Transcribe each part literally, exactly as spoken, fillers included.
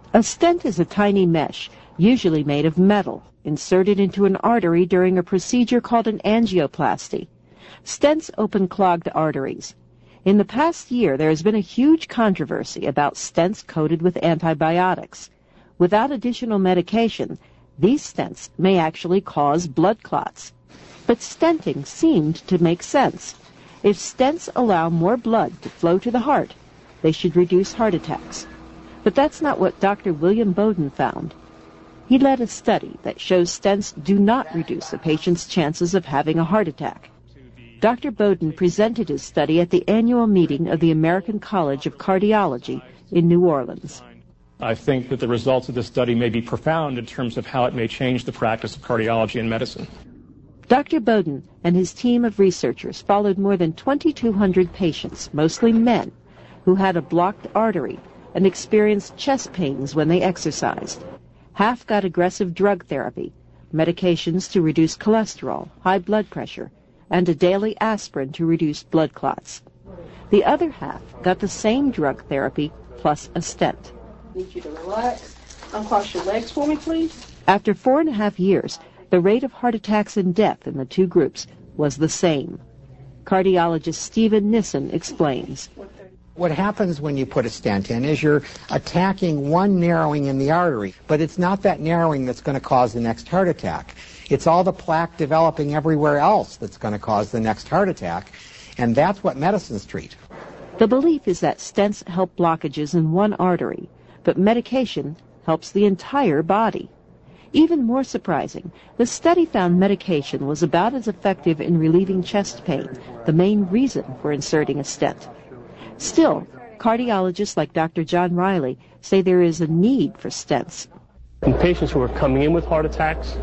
A stent is a tiny mesh, usually made of metal, inserted into an artery during a procedure called an angioplasty. Stents open clogged arteries. In the past year, there has been a huge controversy about stents coated with antibiotics. Without additional medication, these stents may actually cause blood clots. But stenting seemed to make sense. If stents allow more blood to flow to the heart, they should reduce heart attacks. But that's not what Doctor William Bowden found. He led a study that shows stents do not reduce a patient's chances of having a heart attack. Doctor Bowden presented his study at the annual meeting of the American College of Cardiology in New Orleans. I think that the results of this study may be profound in terms of how it may change the practice of cardiology in medicine. Doctor Bowden and his team of researchers followed more than twenty-two hundred patients, mostly men, who had a blocked artery and experienced chest pains when they exercised. Half got aggressive drug therapy, medications to reduce cholesterol, high blood pressure, and a daily aspirin to reduce blood clots. The other half got the same drug therapy plus a stent. I need you to relax. Uncross your legs for me, please. After four and a half years, the rate of heart attacks and death in the two groups was the same. Cardiologist Stephen Nissen explains. What happens when you put a stent in is you're attacking one narrowing in the artery, but it's not that narrowing that's going to cause the next heart attack. It's all the plaque developing everywhere else that's going to cause the next heart attack, and that's what medicines treat. The belief is that stents help blockages in one artery, but medication helps the entire body. Even more surprising, the study found medication was about as effective in relieving chest pain, the main reason for inserting a stent. Still, cardiologists like Doctor John Riley say there is a need for stents. In patients who are coming in with heart attacks,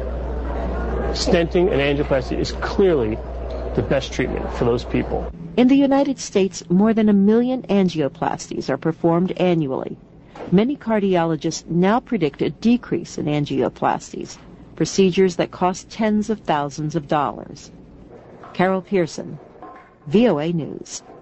stenting and angioplasty is clearly the best treatment for those people. In the United States, more than a million angioplasties are performed annually. Many cardiologists now predict a decrease in angioplasties, procedures that cost tens of thousands of dollars. Carol Pearson, V O A News.